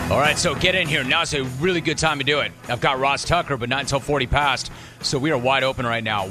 All right, so get in here. Now's a really good time to do it. I've got Ross Tucker, but not until 40 past. So we are wide open right now.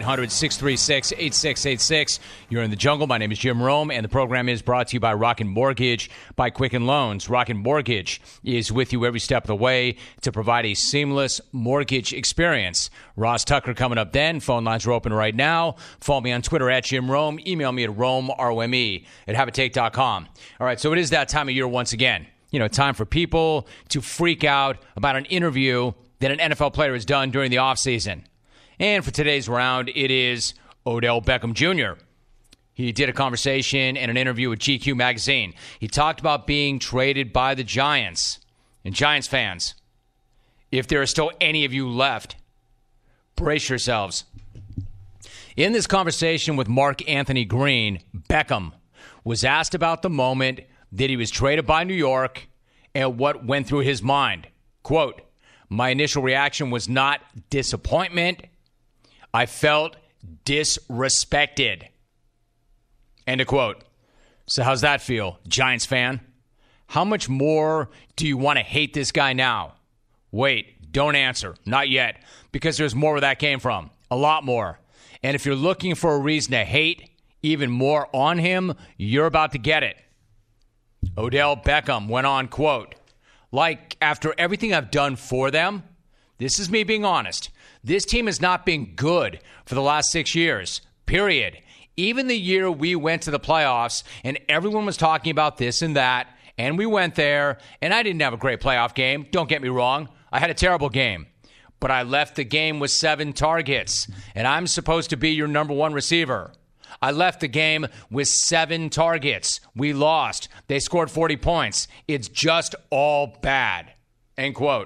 1-800-636-8686. You're in the jungle. My name is Jim Rome, and the program is brought to you by Rocket Mortgage by Quicken Loans. Rocket Mortgage is with you every step of the way to provide a seamless mortgage experience. Ross Tucker coming up then. Phone lines are open right now. Follow me on Twitter at Jim Rome. Email me at RomeROME at Habitate.com. All right, so it is that time of year once again. You know, time for people to freak out about an interview that an NFL player has done during the offseason. And for today's round, it is Odell Beckham Jr. He did a conversation and an interview with GQ magazine. He talked about being traded by the Giants. And Giants fans, if there are still any of you left, brace yourselves. In this conversation with Mark Anthony Green, Beckham was asked about the moment that he was traded by New York and what went through his mind. Quote, "My initial reaction was not disappointment. I felt disrespected." End of quote. So how's that feel, Giants fan? How much more do you want to hate this guy now? Wait, don't answer. Not yet, because there's more where that came from. A lot more. And if you're looking for a reason to hate even more on him, you're about to get it. Odell Beckham went on, quote, "Like, after everything I've done for them," this is me being honest, "this team has not been good for the last 6 years, period. Even the year we went to the playoffs and everyone was talking about this and that, and we went there, and I didn't have a great playoff game. Don't get me wrong. I had a terrible game. But I left the game with 7 targets, and I'm supposed to be your number one receiver. I left the game with 7 targets. We lost. They scored 40 points. It's just all bad." End quote.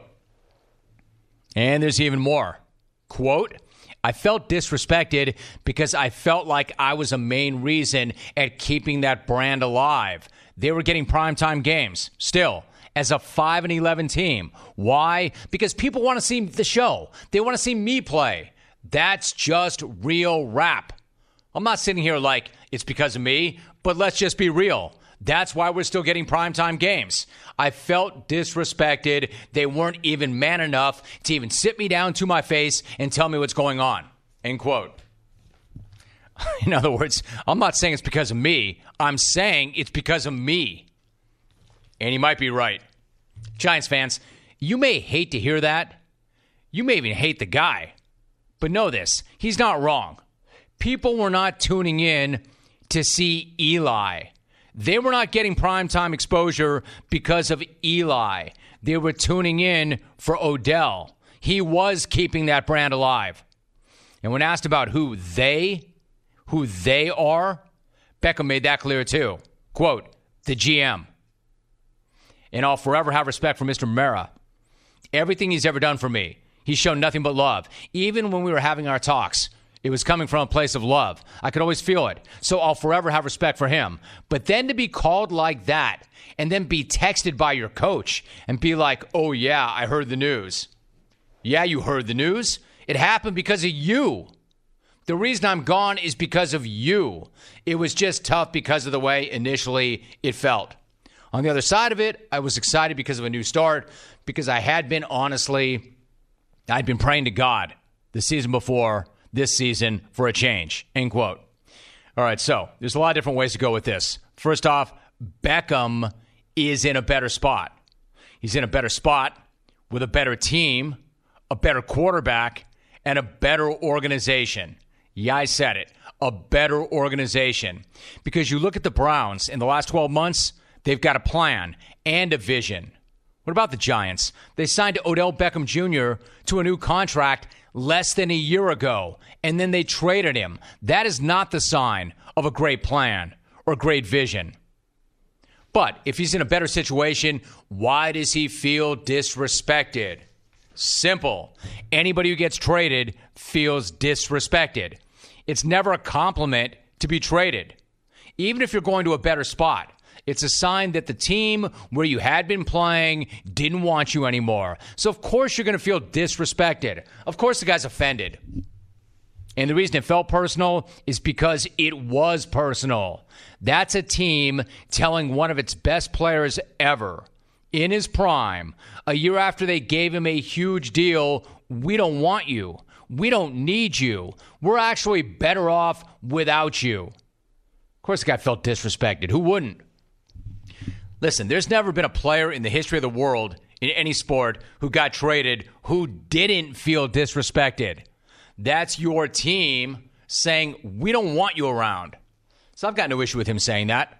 And there's even more. Quote, "I felt disrespected because I felt like I was a main reason at keeping that brand alive. They were getting primetime games. Still, as a 5-11 team. Why? Because people want to see the show. They want to see me play. That's just real rap. I'm not sitting here like it's because of me, but let's just be real. That's why we're still getting primetime games. I felt disrespected. They weren't even man enough to even sit me down to my face and tell me what's going on." End quote. In other words, I'm not saying it's because of me. I'm saying it's because of me. And he might be right. Giants fans, you may hate to hear that. You may even hate the guy. But know this, he's not wrong. People were not tuning in to see Eli. They were not getting primetime exposure because of Eli. They were tuning in for Odell. He was keeping that brand alive. And when asked about who they are, Beckham made that clear too. Quote, "The GM. And I'll forever have respect for Mr. Mara. Everything he's ever done for me, he's shown nothing but love. Even when we were having our talks, it was coming from a place of love. I could always feel it. So I'll forever have respect for him. But then to be called like that and then be texted by your coach and be like, 'Oh, yeah, I heard the news.' Yeah, you heard the news. It happened because of you. The reason I'm gone is because of you. It was just tough because of the way initially it felt. On the other side of it, I was excited because of a new start, because I'd been praying to God the season before this season for a change." End quote. All right, so there's a lot of different ways to go with this. First off, Beckham is in a better spot. He's in a better spot with a better team, a better quarterback, and a better organization. Yeah, I said it. A better organization. Because you look at the Browns in the last 12 months, they've got a plan and a vision. What about the Giants? They signed Odell Beckham Jr. to a new contract less than a year ago, and then they traded him. That is not the sign of a great plan or great vision. But if he's in a better situation, why does he feel disrespected? Simple. Anybody who gets traded feels disrespected. It's never a compliment to be traded. Even if you're going to a better spot, it's a sign that the team where you had been playing didn't want you anymore. So, of course, you're going to feel disrespected. Of course, the guy's offended. And the reason it felt personal is because it was personal. That's a team telling one of its best players ever, in his prime, a year after they gave him a huge deal, we don't want you. We don't need you. We're actually better off without you. Of course, the guy felt disrespected. Who wouldn't? Listen, there's never been a player in the history of the world in any sport who got traded who didn't feel disrespected. That's your team saying, we don't want you around. So I've got no issue with him saying that.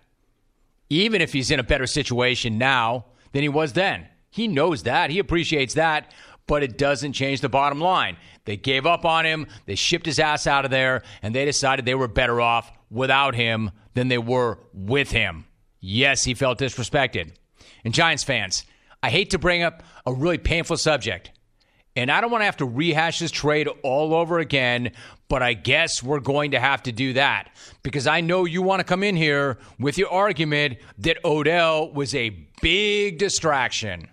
Even if he's in a better situation now than he was then. He knows that. He appreciates that. But it doesn't change the bottom line. They gave up on him. They shipped his ass out of there. And they decided they were better off without him than they were with him. Yes, he felt disrespected. And Giants fans, I hate to bring up a really painful subject. And I don't want to have to rehash this trade all over again, but I guess we're going to have to do that. Because I know you want to come in here with your argument that Odell was a big distraction.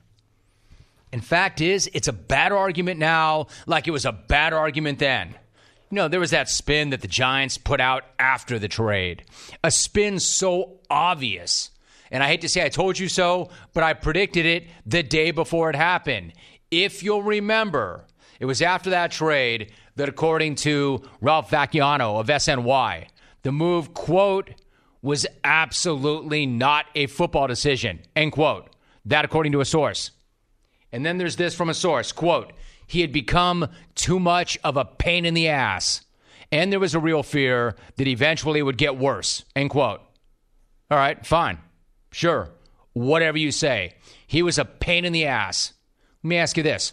And fact is, it's a bad argument now like it was a bad argument then. You know, there was that spin that the Giants put out after the trade. A spin so obvious. And I hate to say I told you so, but I predicted it the day before it happened. If you'll remember, it was after that trade that, according to Ralph Vacchiano of SNY, the move, quote, was absolutely not a football decision, end quote. That according to a source. And then there's this from a source, quote, he had become too much of a pain in the ass. And there was a real fear that eventually it would get worse, end quote. All right, fine. Sure. Whatever you say. He was a pain in the ass. Let me ask you this.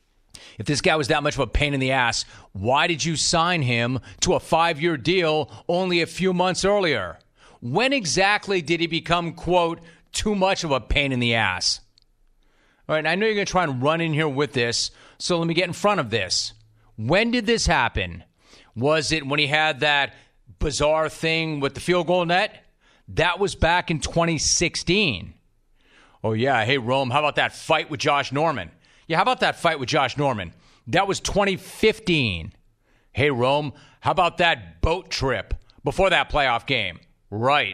If this guy was that much of a pain in the ass, why did you sign him to a 5-year deal only a few months earlier? When exactly did he become, quote, too much of a pain in the ass? All right, I know you're going to try and run in here with this, so let me get in front of this. When did this happen? Was it when he had that bizarre thing with the field goal net? That was back in 2016. Oh, yeah, hey, Rome, how about that fight with Josh Norman? Yeah, how about that fight with Josh Norman? That was 2015. Hey, Rome, how about that boat trip before that playoff game? Right,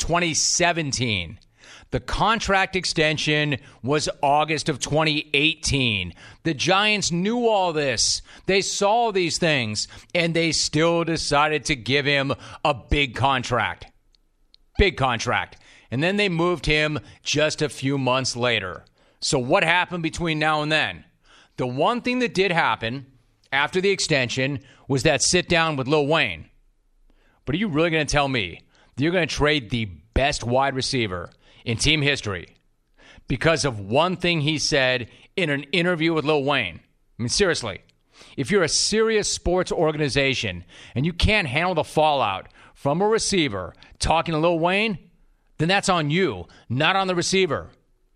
2017. The contract extension was August of 2018. The Giants knew all this. They saw these things, and they still decided to give him a big contract. Big contract. And then they moved him just a few months later. So what happened between now and then? The one thing that did happen after the extension was that sit down with Lil Wayne. But are you really going to tell me that you're going to trade the best wide receiver in team history because of one thing he said in an interview with Lil Wayne? I mean, seriously, if you're a serious sports organization and you can't handle the fallout from a receiver talking to Lil Wayne, then that's on you, not on the receiver.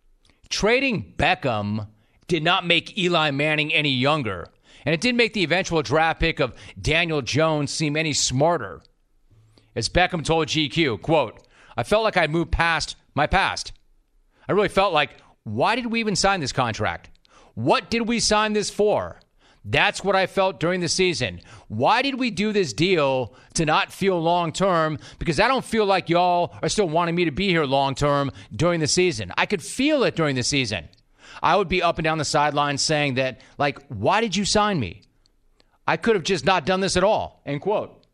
Trading Beckham did not make Eli Manning any younger, and it didn't make the eventual draft pick of Daniel Jones seem any smarter. As Beckham told GQ, quote, I felt like I'd moved past my past. I really felt like, why did we even sign this contract? What did we sign this for? That's what I felt during the season. Why did we do this deal to not feel long-term? Because I don't feel like y'all are still wanting me to be here long-term during the season. I could feel it during the season. I would be up and down the sidelines saying that, like, why did you sign me? I could have just not done this at all, end quote.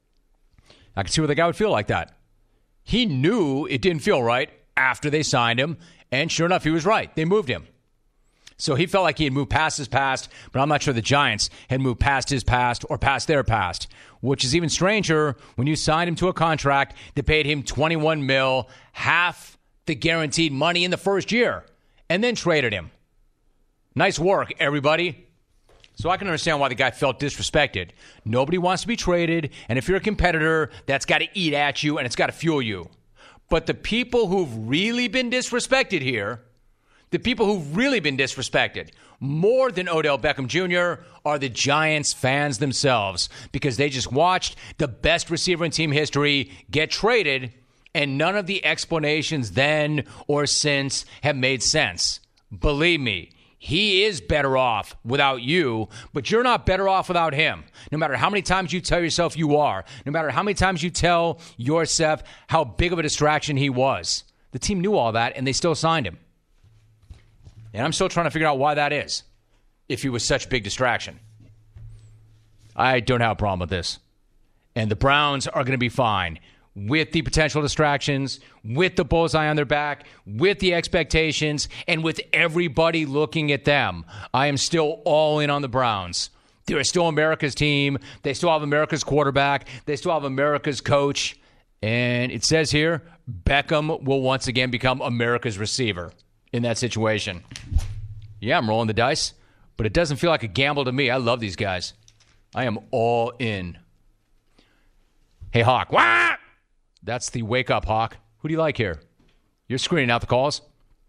I could see where the guy would feel like that. He knew it didn't feel right after they signed him, and sure enough, he was right. They moved him. So he felt like he had moved past his past, but I'm not sure the Giants had moved past his past or past their past, which is even stranger when you signed him to a contract that paid him $21 million, half the guaranteed money in the first year, and then traded him. Nice work, everybody. So I can understand why the guy felt disrespected. Nobody wants to be traded, and if you're a competitor, that's got to eat at you and it's got to fuel you. But the people who've really been disrespected here, the people who've really been disrespected more than Odell Beckham Jr. are the Giants fans themselves, because they just watched the best receiver in team history get traded, and none of the explanations then or since have made sense. Believe me, he is better off without you, but you're not better off without him. No matter how many times you tell yourself you are, no matter how many times you tell yourself how big of a distraction he was. The team knew all that, and they still signed him. And I'm still trying to figure out why that is, if he was such a big distraction. I don't have a problem with this. And the Browns are going to be fine with the potential distractions, with the bullseye on their back, with the expectations, and with everybody looking at them. I am still all in on the Browns. They're still America's team. They still have America's quarterback. They still have America's coach. And it says here, Beckham will once again become America's receiver in that situation. Yeah, I'm rolling the dice, but it doesn't feel like a gamble to me. I love these guys. I am all in. Hey, Hawk. Wah! That's the wake up, Hawk. Who do you like here? You're screening out the calls?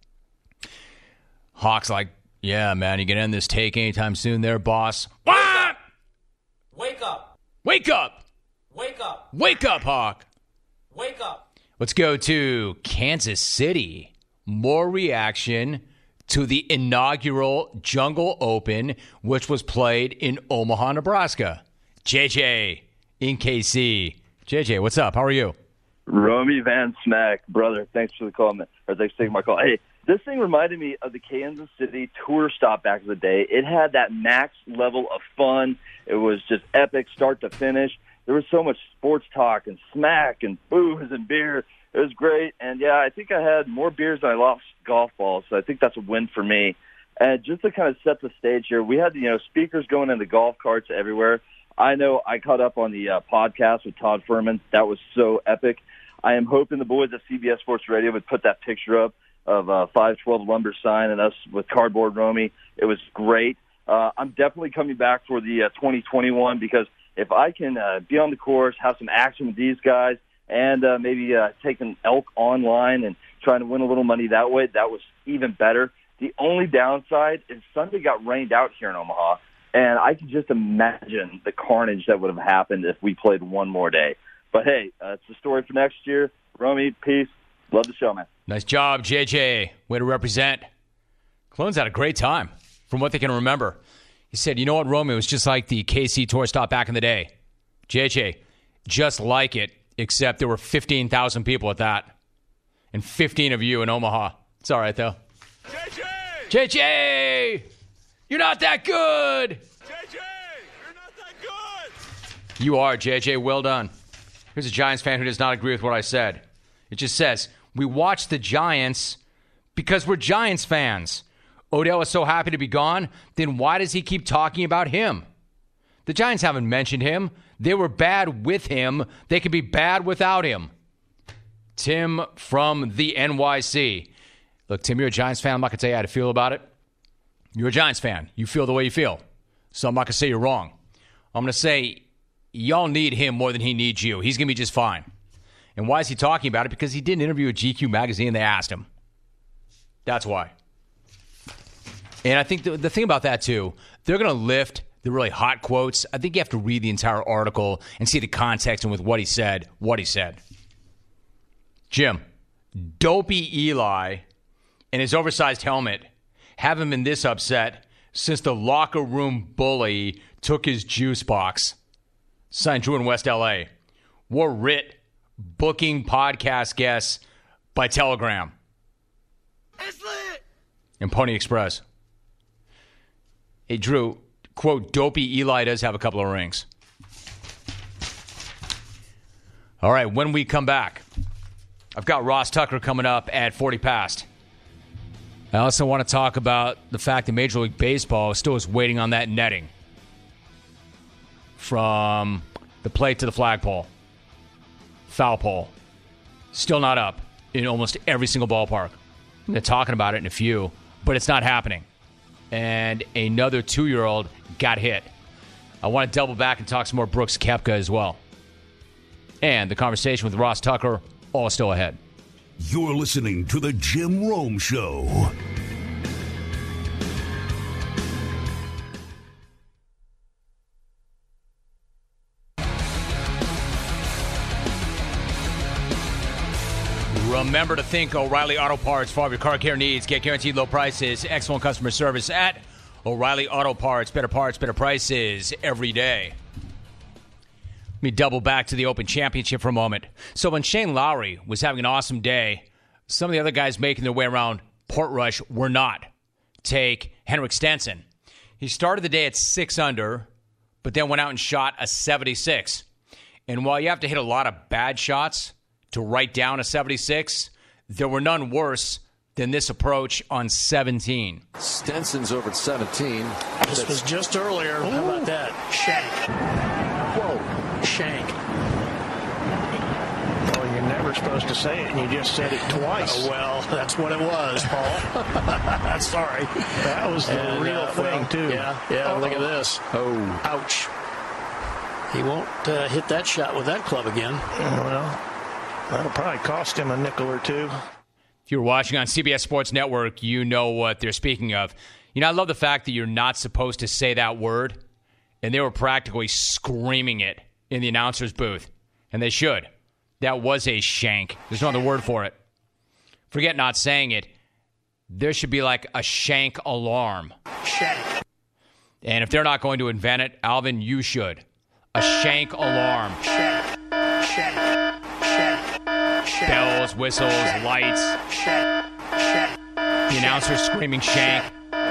Hawk's like, yeah, man, you can end this take anytime soon there, boss. Wah! Wake up. Wake up. Wake up. Wake up, Hawk. Wake up. Let's go to Kansas City. More reaction to the inaugural Jungle Open, which was played in Omaha, Nebraska. JJ in KC. JJ, what's up? How are you? Romy Van Smack, brother. Thanks for the call, man. Or thanks for taking my call. Hey, this thing reminded me of the Kansas City tour stop back in the day. It had that max level of fun. It was just epic start to finish. There was so much sports talk and smack and booze and beer. It was great. And, yeah, I think I had more beers than I lost golf balls, so I think that's a win for me. And just to kind of set the stage here, we had, speakers going in the golf carts everywhere. I know I caught up on the podcast with Todd Furman. That was so epic. I am hoping the boys at CBS Sports Radio would put that picture up of 512 Lumber sign and us with Cardboard Romy. It was great. I'm definitely coming back for the 2021 because if I can be on the course, have some action with these guys, and maybe take an elk online and trying to win a little money that way, that was even better. The only downside is Sunday got rained out here in Omaha, and I can just imagine the carnage that would have happened if we played one more day. But, hey, it's the story for next year. Romy, peace. Love the show, man. Nice job, JJ. Way to represent. Clones had a great time, from what they can remember. He said, you know what, Romy, it was just like the KC tour stop back in the day. JJ, just like it, except there were 15,000 people at that. And 15 of you in Omaha. It's all right, though. JJ! JJ! You're not that good! JJ! You're not that good! You are, JJ. Well done. Here's a Giants fan who does not agree with what I said. It just says, we watch the Giants because we're Giants fans. Odell is so happy to be gone, then why does he keep talking about him? The Giants haven't mentioned him. They were bad with him. They can be bad without him. Tim from the NYC. Look, Tim, you're a Giants fan. I'm not going to tell you how to feel about it. You're a Giants fan. You feel the way you feel. So I'm not going to say you're wrong. I'm going to say y'all need him more than he needs you. He's going to be just fine. And why is he talking about it? Because he did an interview with GQ magazine. They asked him. That's why. And I think the thing about that, too, they're going to lift the really hot quotes. I think you have to read the entire article and see the context and with what he said, Jim, dopey Eli and his oversized helmet haven't been this upset since the locker room bully took his juice box. Signed Drew in West L.A. Wore Rit booking podcast guests by Telegram. It's lit! And Pony Express. Hey, Drew, quote, dopey Eli does have a couple of rings. All right, when we come back, I've got Ross Tucker coming up at 40 past. I also want to talk about the fact that Major League Baseball still is waiting on that netting from the plate to the flagpole. Foul pole. Still not up in almost every single ballpark. They're talking about it in a few, but it's not happening. And another 2-year-old got hit. I want to double back and talk some more Brooks Koepka as well. And the conversation with Ross Tucker, all still ahead. You're listening to The Jim Rome Show. Remember to think O'Reilly Auto Parts for all your car care needs. Get guaranteed low prices, excellent customer service at O'Reilly Auto Parts. Better parts, better prices every day. Let me double back to the Open Championship for a moment. So when Shane Lowry was having an awesome day, some of the other guys making their way around Portrush were not. take Henrik Stenson. He started the day at 6 under, but then went out and shot a 76. And while you have to hit a lot of bad shots to write down a 76, there were none worse than this approach on 17. Stenson's over at 17. This was just earlier. Ooh. How about that? Shank. Whoa. Shank. Well, you're never supposed to say it, and you just said it twice. Well, that's what it was, Paul. Sorry. That was the real thing, too. Yeah, look at this. Oh. Ouch. He won't hit that shot with that club again. Well, that'll probably cost him a nickel or two. If you're watching on CBS Sports Network, you know what they're speaking of. You know, I love the fact that you're not supposed to say that word, and they were practically screaming it in the announcer's booth, and they should. That was a shank. There's no other word for it. Forget not saying it. There should be like a shank alarm. Shank. And if they're not going to invent it, Alvin, you should. A shank alarm. Shank. Shank. Shank. Bells, whistles, lights. The announcer screaming shank.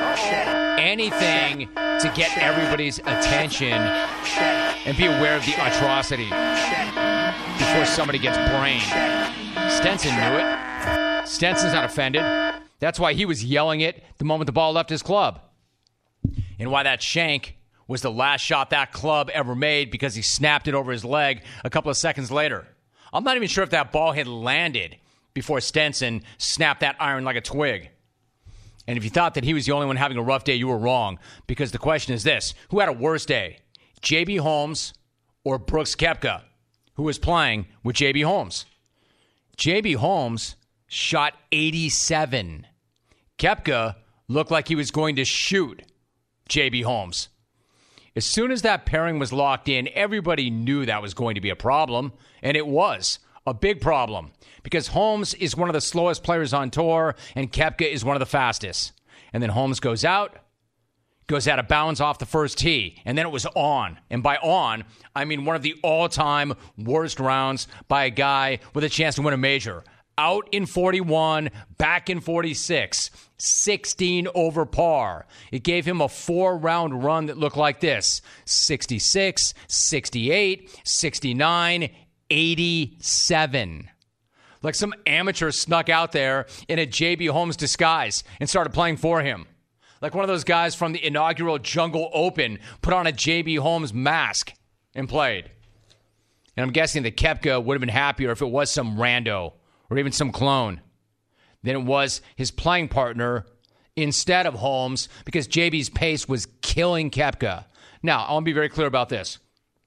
Anything to get everybody's attention and be aware of the atrocity before somebody gets brained. Stenson knew it. Stenson's not offended. That's why he was yelling it the moment the ball left his club. And why that shank was the last shot that club ever made, because he snapped it over his leg a couple of seconds later. I'm not even sure if that ball had landed before Stenson snapped that iron like a twig. And if you thought that he was the only one having a rough day, you were wrong, because the question is this: who had a worse day, J.B. Holmes or Brooks Koepka, who was playing with J.B. Holmes? J.B. Holmes shot 87. Koepka looked like he was going to shoot J.B. Holmes. As soon as that pairing was locked in, everybody knew that was going to be a problem, and it was a big problem, because Holmes is one of the slowest players on tour, and Koepka is one of the fastest. And then Holmes goes out of bounds off the first tee, and then it was on. And by on, I mean one of the all-time worst rounds by a guy with a chance to win a major. Out in 41, back in 46, 16 over par. It gave him a 4-round run that looked like this: 66, 68, 69, 87. Like some amateur snuck out there in a J.B. Holmes disguise and started playing for him. Like one of those guys from the inaugural Jungle Open put on a J.B. Holmes mask and played. And I'm guessing that Koepka would have been happier if it was some rando or even some clone than it was his playing partner instead of Holmes, because JB's pace was killing Koepka. Now, I want to be very clear about this.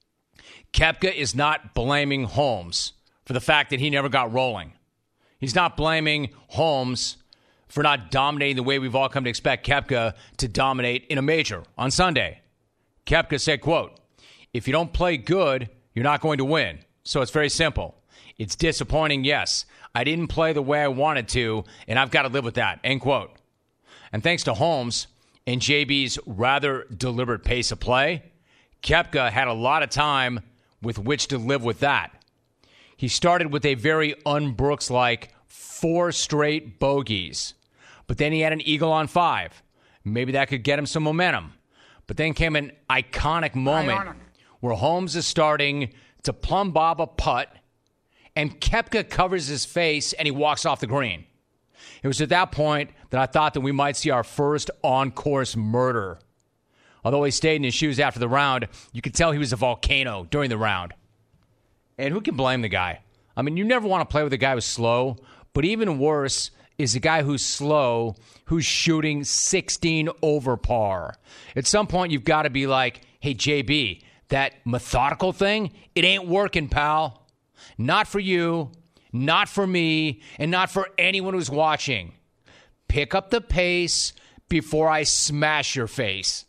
Koepka is not blaming Holmes for the fact that he never got rolling. He's not blaming Holmes for not dominating the way we've all come to expect Koepka to dominate in a major on Sunday. Koepka said, quote, "If you don't play good, you're not going to win. So it's very simple. It's disappointing, yes. I didn't play the way I wanted to, and I've got to live with that," end quote. And thanks to Holmes and JB's rather deliberate pace of play, Koepka had a lot of time with which to live with that. He started with a very un-Brooks-like 4 straight bogeys, but then he had an eagle on 5. Maybe that could get him some momentum. But then came an iconic moment where Holmes is starting to plumb bob a putt, and Koepka covers his face, and he walks off the green. It was at that point that I thought that we might see our first on-course murder. Although he stayed in his shoes after the round, you could tell he was a volcano during the round. And who can blame the guy? I mean, you never want to play with a guy who's slow, but even worse is a guy who's slow, who's shooting 16 over par. At some point, you've got to be like, hey, JB, that methodical thing, it ain't working, pal. Not for you, not for me, and not for anyone who's watching. Pick up the pace before I smash your face.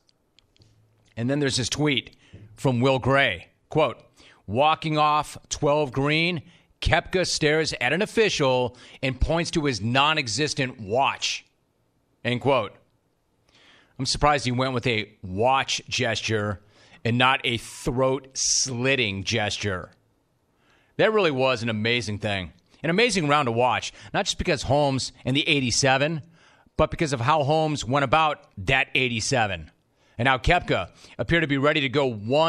And then there's this tweet from Will Gray. Quote, "Walking off 12 green, Koepka stares at an official and points to his non-existent watch." End quote. I'm surprised he went with a watch gesture and not a throat-slitting gesture. That really was an amazing thing. An amazing round to watch, not just because Holmes and the 87, but because of how Holmes went about that 87. And now Koepka appeared to be ready to go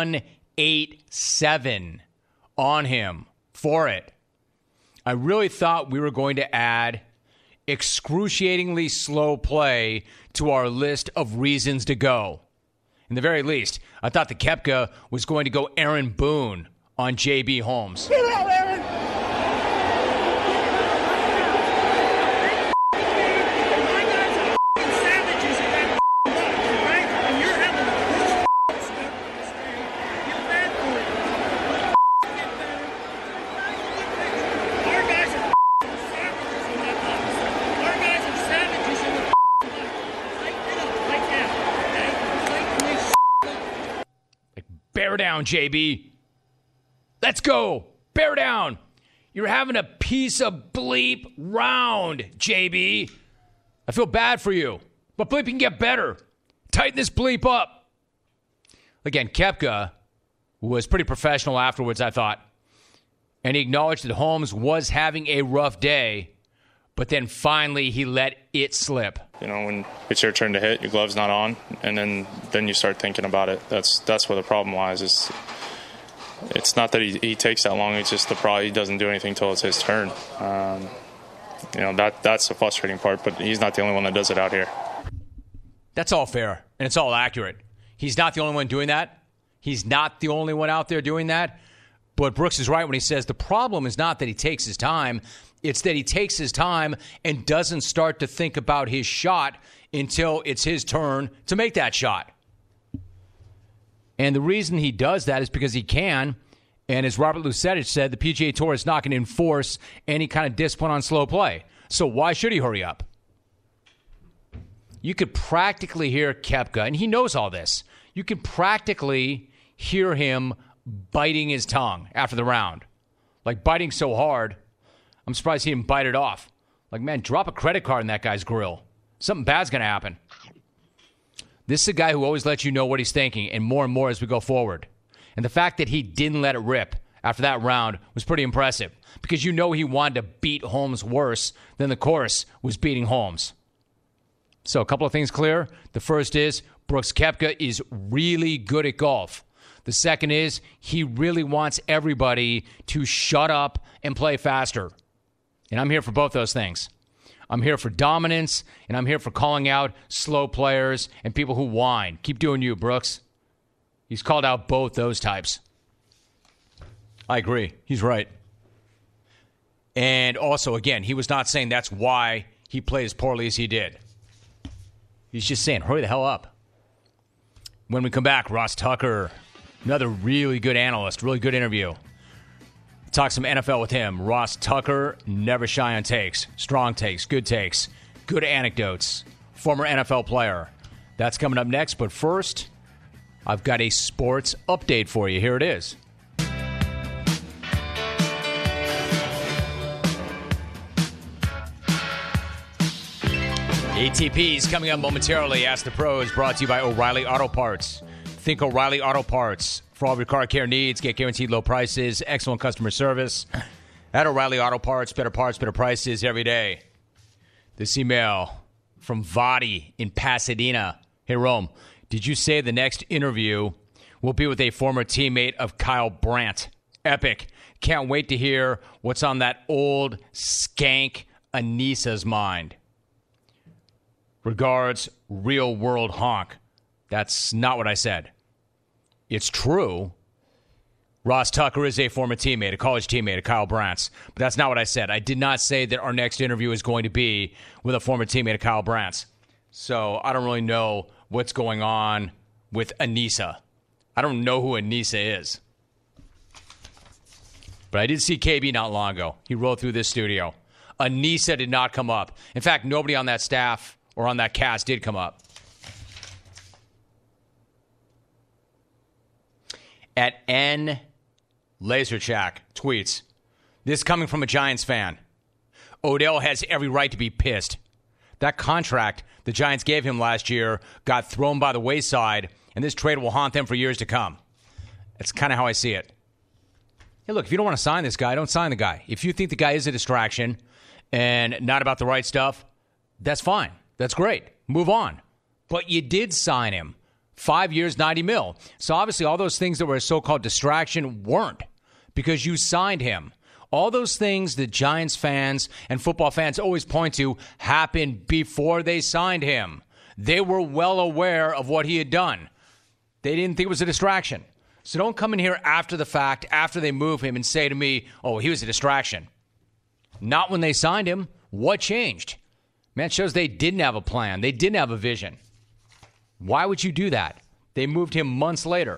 187 on him for it. I really thought we were going to add excruciatingly slow play to our list of reasons to go. In the very least, I thought the Koepka was going to go Aaron Boone on J.B. Holmes. Get out, Aaron! My guys are savages in that right? And you're having a You're bad for it. Our guys are savages in that box. Our guys are savages in the box. Like that. Like, bear down, JB. Let's go. Bear down. You're having a piece of bleep round, JB. I feel bad for you, but bleep can get better. Tighten this bleep up. Again, Koepka was pretty professional afterwards, I thought. And he acknowledged that Holmes was having a rough day, but then finally he let it slip. You know, when it's your turn to hit, your glove's not on, and then you start thinking about it. That's where the problem lies. It's not that he takes that long. It's just the problem. He doesn't do anything until it's his turn. You know, that's the frustrating part, but he's not the only one that does it out here. That's all fair, and it's all accurate. He's not the only one doing that. He's not the only one out there doing that. But Brooks is right when he says the problem is not that he takes his time. It's that he takes his time and doesn't start to think about his shot until it's his turn to make that shot. And the reason he does that is because he can. And as Robert Lucetic said, the PGA Tour is not going to enforce any kind of discipline on slow play. So why should he hurry up? You could practically hear Koepka, and he knows all this. You could practically hear him biting his tongue after the round. Like biting so hard, I'm surprised he didn't bite it off. Like, man, drop a credit card in that guy's grill. Something bad's going to happen. This is a guy who always lets you know what he's thinking, and more as we go forward. And the fact that he didn't let it rip after that round was pretty impressive, because you know he wanted to beat Holmes worse than the course was beating Holmes. So a couple of things clear. The first is Brooks Koepka is really good at golf. The second is he really wants everybody to shut up and play faster. And I'm here for both those things. I'm here for dominance, and I'm here for calling out slow players and people who whine. Keep doing you, Brooks. He's called out both those types. I agree. He's right. And also, again, he was not saying that's why he played as poorly as he did. He's just saying, hurry the hell up. When we come back, Ross Tucker, another really good analyst, really good interview. Talk some NFL with him. Ross Tucker, never shy on takes. Strong takes, good anecdotes. Former NFL player. That's coming up next. But first, I've got a sports update for you. Here it is. ATP is coming up momentarily. Ask the Pros, brought to you by O'Reilly Auto Parts. Think O'Reilly Auto Parts. For all of your car care needs, get guaranteed low prices, excellent customer service. At O'Reilly Auto Parts, better prices every day. This email from Vadi in Pasadena. Hey, Rome, did you say the next interview will be with a former teammate of Kyle Brandt? Epic. Can't wait to hear what's on that old skank Anissa's mind. Regards, Real World Honk. That's not what I said. It's true. Ross Tucker is a former teammate, a college teammate of Kyle Brandt's. But that's not what I said. I did not say that our next interview is going to be with a former teammate of Kyle Brandt's. So I don't really know what's going on with Anissa. I don't know who Anissa is. But I did see KB not long ago. He rolled through this studio. Anissa did not come up. In fact, nobody on that staff or on that cast did come up. At N. Laserchak tweets, this coming from a Giants fan. Odell has every right to be pissed. That contract the Giants gave him last year got thrown by the wayside, and this trade will haunt them for years to come. That's kind of how I see it. Hey, look, if you don't want to sign this guy, don't sign the guy. If you think the guy is a distraction and not about the right stuff, that's fine. That's great. Move on. But you did sign him. 5 years, $90 million. So obviously all those things that were a so-called distraction weren't, because you signed him. All those things that Giants fans and football fans always point to happened before they signed him. They were well aware of what he had done. They didn't think it was a distraction. So don't come in here after the fact, after they move him, and say to me, oh, he was a distraction. Not when they signed him. What changed? Man, it shows they didn't have a plan. They didn't have a vision. Why would you do that? They moved him months later.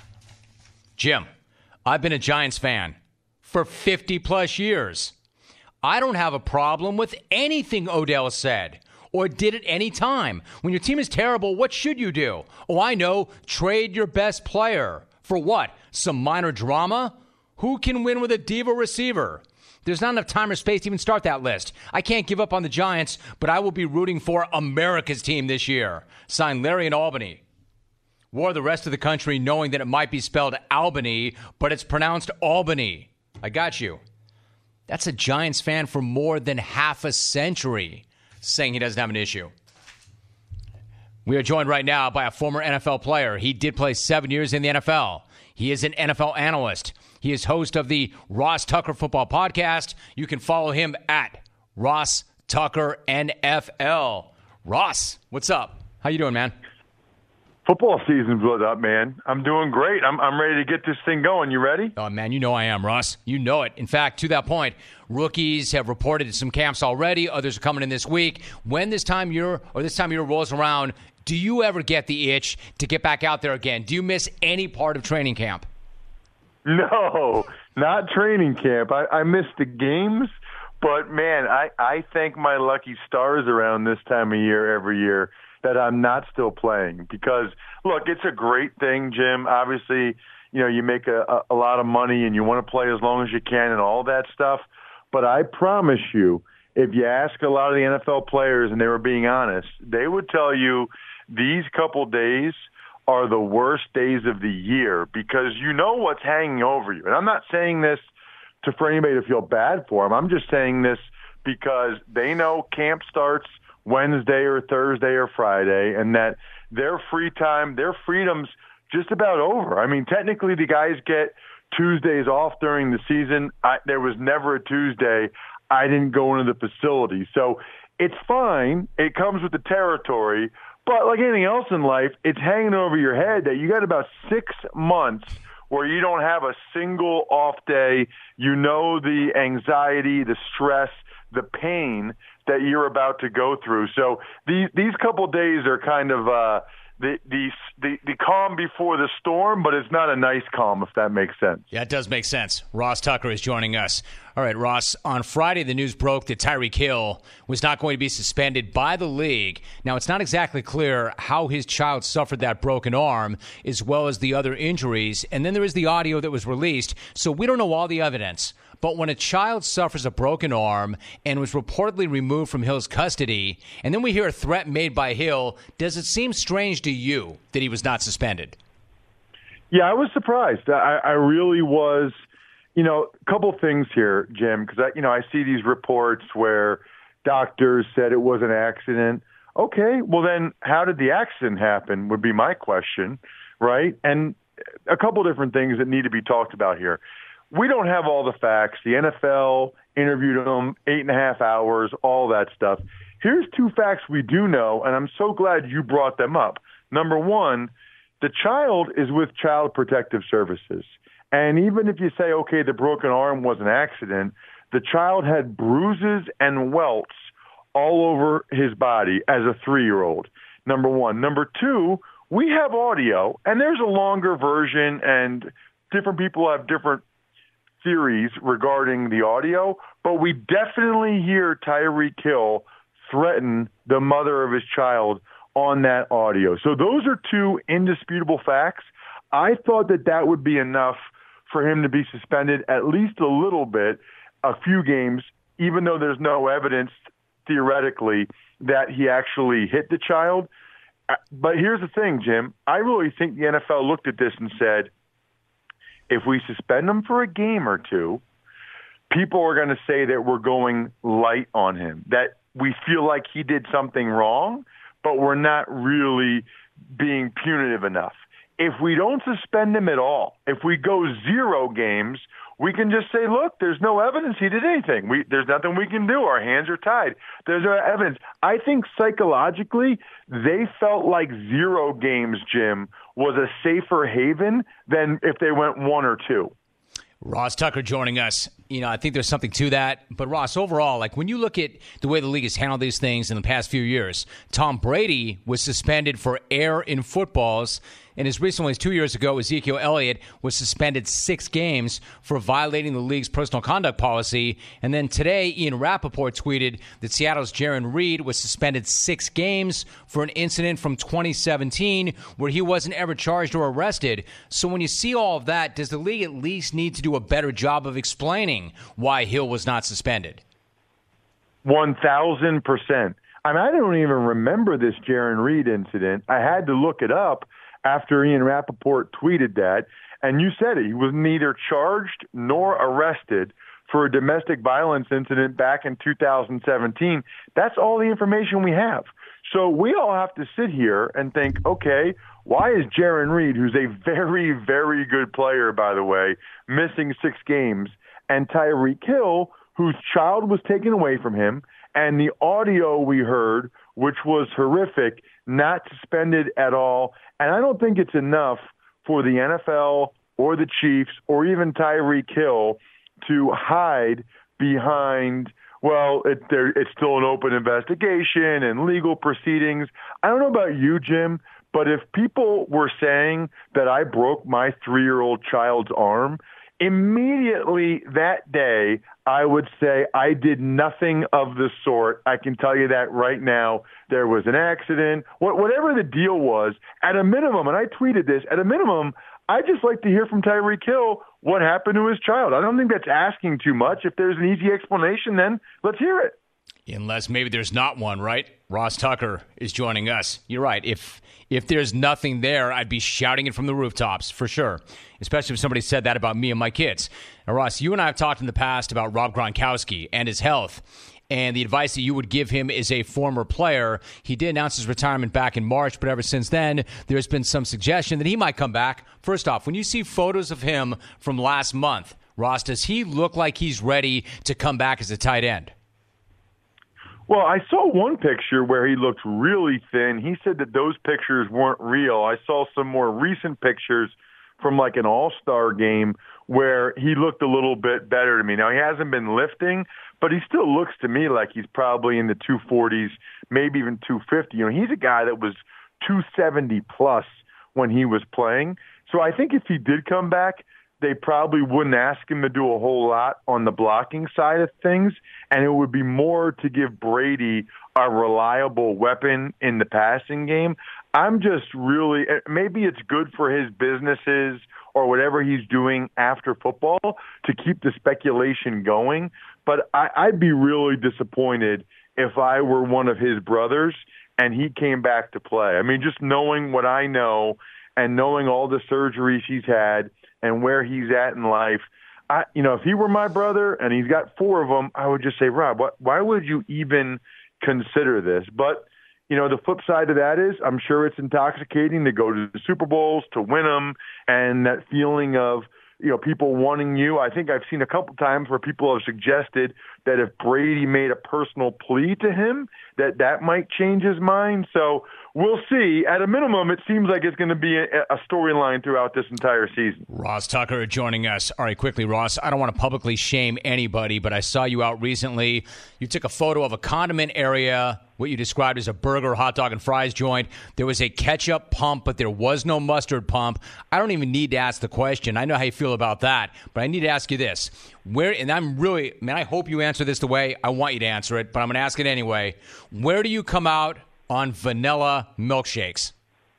Jim, I've been a Giants fan for 50-plus years. I don't have a problem with anything Odell said or did at any time. When your team is terrible, what should you do? Oh, I know. Trade your best player. For what? Some minor drama? Who can win with a diva receiver? There's not enough time or space to even start that list. I can't give up on the Giants, but I will be rooting for America's team this year. Signed Larry in Albany. Wore the rest of the country knowing that it might be spelled Albany, but it's pronounced Albany. I got you. That's a Giants fan for more than half a century saying he doesn't have an issue. We are joined right now by a former NFL player. He did play 7 years in the NFL. He is an NFL analyst. He is host of the Ross Tucker Football Podcast. You can follow him at Ross Tucker NFL. Ross, what's up? How you doing, man? Football season's what's up, man. I'm doing great. I'm ready to get this thing going. You ready? Oh, man, you know I am, Ross. You know it. In fact, to that point, rookies have reported to some camps already. Others are coming in this week. When this time of year rolls around, do you ever get the itch to get back out there again? Do you miss any part of training camp? No, not training camp. I miss the games, but, man, I thank my lucky stars around this time of year every year that I'm not still playing because, look, it's a great thing, Jim. Obviously, you know, you make a lot of money and you want to play as long as you can and all that stuff. But I promise you, if you ask a lot of the NFL players and they were being honest, they would tell you these couple days are the worst days of the year because you know what's hanging over you. And I'm not saying this for anybody to feel bad for them. I'm just saying this because they know camp starts Wednesday or Thursday or Friday and that their free time, their freedom's just about over. I mean, technically the guys get Tuesdays off during the season. There was never a Tuesday I didn't go into the facility. So it's fine. It comes with the territory. But like anything else in life, it's hanging over your head that you got about 6 months where you don't have a single off day. You know the anxiety, the stress, the pain that you're about to go through. So these couple days are kind of the calm before the storm, but it's not a nice calm, if that makes sense. Yeah, it does make sense. Ross Tucker is joining us. All right, Ross, on Friday, the news broke that Tyreek Hill was not going to be suspended by the league. Now, it's not exactly clear how his child suffered that broken arm, as well as the other injuries. And then there is the audio that was released, so we don't know all the evidence. But when a child suffers a broken arm and was reportedly removed from Hill's custody, and then we hear a threat made by Hill, does it seem strange to you that he was not suspended? Yeah, I was surprised. I really was. You know, a couple things here, Jim, because I see these reports where doctors said it was an accident. Okay, well then how did the accident happen would be my question, right? And a couple different things that need to be talked about here. We don't have all the facts. The NFL interviewed him 8.5 hours, all that stuff. Here's two facts we do know, and I'm so glad you brought them up. Number one, the child is with Child Protective Services. And even if you say, okay, the broken arm was an accident, the child had bruises and welts all over his body as a 3-year-old, number one. Number two, we have audio, and there's a longer version, and different people have different theories regarding the audio, but we definitely hear Tyreek Hill threaten the mother of his child on that audio. So those are two indisputable facts. I thought that would be enough for him to be suspended at least a little bit, a few games, even though there's no evidence theoretically that he actually hit the child. But here's the thing, Jim. I really think the NFL looked at this and said, if we suspend him for a game or two, people are going to say that we're going light on him, that we feel like he did something wrong, but we're not really being punitive enough. If we don't suspend him at all, if we go 0 games, we can just say, look, there's no evidence he did anything. There's nothing we can do. Our hands are tied. There's no evidence. I think psychologically they felt like 0 games, Jim, was a safer haven than if they went 1 or 2. Ross Tucker joining us. I think there's something to that. But, Ross, overall, like when you look at the way the league has handled these things in the past few years, Tom Brady was suspended for error in footballs. And as recently as 2 years ago, Ezekiel Elliott was suspended 6 games for violating the league's personal conduct policy. And then today, Ian Rappaport tweeted that Seattle's Jaron Reed was suspended 6 games for an incident from 2017 where he wasn't ever charged or arrested. So when you see all of that, does the league at least need to do a better job of explaining why Hill was not suspended? 1,000%. I don't even remember this Jaron Reed incident. I had to look it up after Ian Rappaport tweeted that, and you said it. He was neither charged nor arrested for a domestic violence incident back in 2017. That's all the information we have. So we all have to sit here and think, okay, why is Jaron Reed, who's a very, very good player, by the way, missing 6 games, and Tyreek Hill, whose child was taken away from him, and the audio we heard, which was horrific, not suspended at all. And I don't think it's enough for the NFL or the Chiefs or even Tyreek Hill to hide behind, well, it's still an open investigation and legal proceedings. I don't know about you, Jim, but if people were saying that I broke my 3-year-old child's arm, immediately that day, I would say I did nothing of the sort. I can tell you that right now. There was an accident. Whatever the deal was, at a minimum, and I tweeted this, at a minimum, I'd just like to hear from Tyreek Hill what happened to his child. I don't think that's asking too much. If there's an easy explanation, then let's hear it. Unless maybe there's not one, right? Ross Tucker is joining us. You're right. If there's nothing there, I'd be shouting it from the rooftops, for sure, especially if somebody said that about me and my kids. Now, Ross, you and I have talked in the past about Rob Gronkowski and his health and the advice that you would give him as a former player. He did announce his retirement back in March, but ever since then, there's been some suggestion that he might come back. First off, when you see photos of him from last month, Ross, does he look like he's ready to come back as a tight end? Well, I saw one picture where he looked really thin. He said that those pictures weren't real. I saw some more recent pictures from like an all-star game where he looked a little bit better to me. Now, he hasn't been lifting, but he still looks to me like he's probably in the 240s, maybe even 250. He's a guy that was 270 plus when he was playing. So I think if he did come back, they probably wouldn't ask him to do a whole lot on the blocking side of things, and it would be more to give Brady a reliable weapon in the passing game. I'm just really – maybe it's good for his businesses or whatever he's doing after football to keep the speculation going, but I'd be really disappointed if I were one of his brothers and he came back to play. I mean, just knowing what I know and knowing all the surgeries he's had and where he's at in life, if he were my brother and he's got 4 of them, I would just say, Rob, why would you even consider this? But, the flip side of that is I'm sure it's intoxicating to go to the Super Bowls, to win them, and that feeling of, people wanting you. I think I've seen a couple times where people have suggested that if Brady made a personal plea to him, that might change his mind. So we'll see. At a minimum, it seems like it's going to be a storyline throughout this entire season. Ross Tucker joining us. All right, quickly, Ross, I don't want to publicly shame anybody, but I saw you out recently. You took a photo of a condiment area, what you described as a burger, hot dog, and fries joint. There was a ketchup pump, but there was no mustard pump. I don't even need to ask the question. I know how you feel about that, but I need to ask you this. I hope you answer this the way I want you to answer it, but I'm going to ask it anyway. Where do you come out on vanilla milkshakes?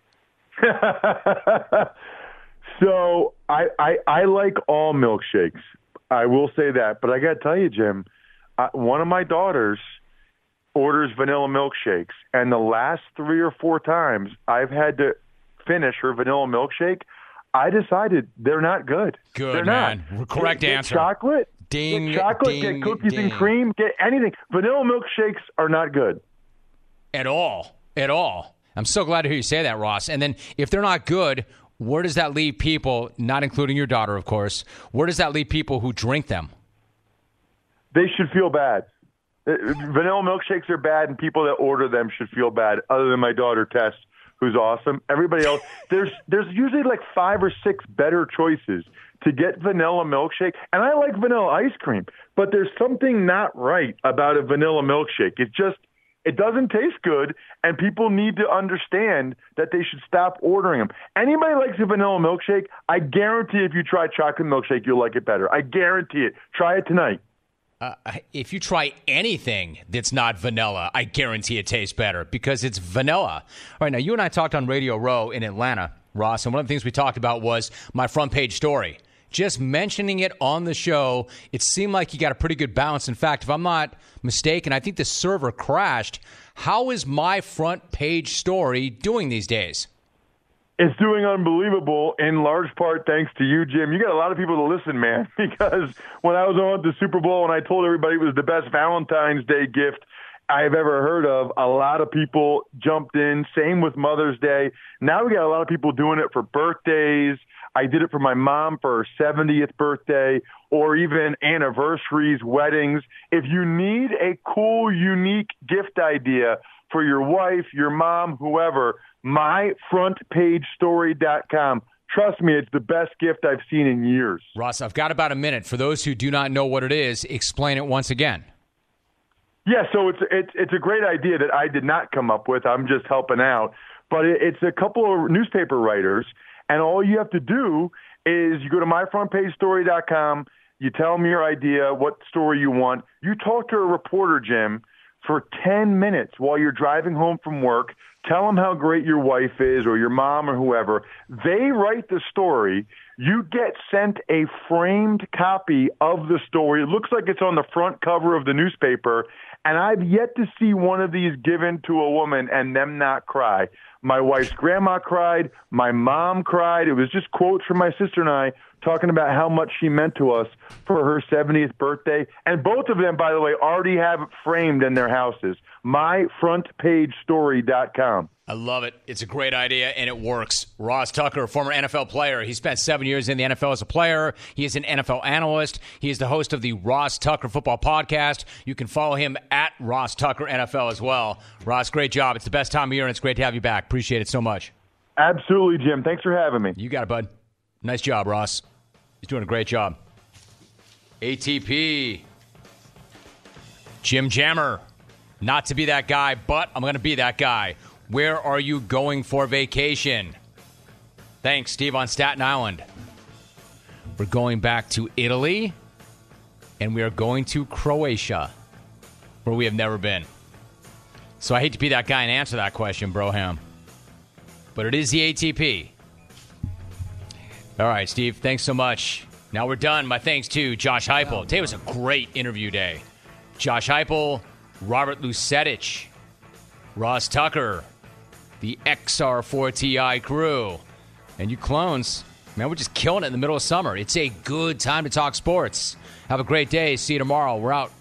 So I like all milkshakes. I will say that. But I got to tell you, Jim, one of my daughters orders vanilla milkshakes, and the last 3 or 4 times I've had to finish her vanilla milkshake, I decided they're not good. Good, they're man. not. Correct answer. Chocolate. Ding, get chocolate, ding, get cookies ding. and cream, get anything. Vanilla milkshakes are not good. At all. I'm so glad to hear you say that, Ross. And then if they're not good, where does that leave people, not including your daughter, of course, where does that leave people who drink them? They should feel bad. Vanilla milkshakes are bad, and people that order them should feel bad, other than my daughter, Tess, who's awesome. Everybody else, there's usually like 5 or 6 better choices to get vanilla milkshake. And I like vanilla ice cream, but there's something not right about a vanilla milkshake. It doesn't taste good, and people need to understand that they should stop ordering them. Anybody likes a vanilla milkshake, I guarantee if you try chocolate milkshake, you'll like it better. I guarantee it. Try it tonight. If you try anything that's not vanilla, I guarantee it tastes better because it's vanilla. All right, now you and I talked on Radio Row in Atlanta, Ross, and one of the things we talked about was my front page story. Just mentioning it on the show, it seemed like you got a pretty good balance. In fact, if I'm not mistaken, I think the server crashed. How is my front page story doing these days? It's doing unbelievable, in large part thanks to you, Jim. You got a lot of people to listen, man, because when I was on at the Super Bowl and I told everybody it was the best Valentine's Day gift I've ever heard of, a lot of people jumped in. Same with Mother's Day. Now we got a lot of people doing it for birthdays. I did it for my mom for her 70th birthday, or even anniversaries, weddings. If you need a cool, unique gift idea for your wife, your mom, whoever, myfrontpagestory.com. Trust me, it's the best gift I've seen in years. Ross, I've got about a minute. For those who do not know what it is, explain it once again. Yeah, so it's a great idea that I did not come up with. I'm just helping out. But it's a couple of newspaper writers, and all you have to do is you go to myfrontpagestory.com, you tell them your idea, what story you want. You talk to a reporter, Jim, for 10 minutes while you're driving home from work. Tell them how great your wife is or your mom or whoever. They write the story. You get sent a framed copy of the story. It looks like it's on the front cover of the newspaper, and I've yet to see one of these given to a woman and them not cry. My wife's grandma cried. My mom cried. It was just quotes from my sister and I talking about how much she meant to us for her 70th birthday. And both of them, by the way, already have it framed in their houses. myfrontpagestory.com. I love it. It's a great idea, and it works. Ross Tucker, former NFL player. He spent 7 years in the NFL as a player. He is an NFL analyst. He is the host of the Ross Tucker Football Podcast. You can follow him at Ross Tucker NFL as well. Ross, great job. It's the best time of year, and it's great to have you back. Appreciate it so much. Absolutely, Jim. Thanks for having me. You got it, bud. Nice job, Ross. He's doing a great job. ATP. Jim Jammer. Not to be that guy, but I'm going to be that guy. Where are you going for vacation? Thanks, Steve on Staten Island. We're going back to Italy, and we are going to Croatia, where we have never been. So I hate to be that guy and answer that question, Broham. But it is the ATP. All right, Steve, thanks so much. Now we're done. My thanks to Josh Heupel. Today was a great interview day. Josh Heupel, Robert Lucetic, Ross Tucker, the XR4TI crew, and you clones. Man, we're just killing it in the middle of summer. It's a good time to talk sports. Have a great day. See you tomorrow. We're out.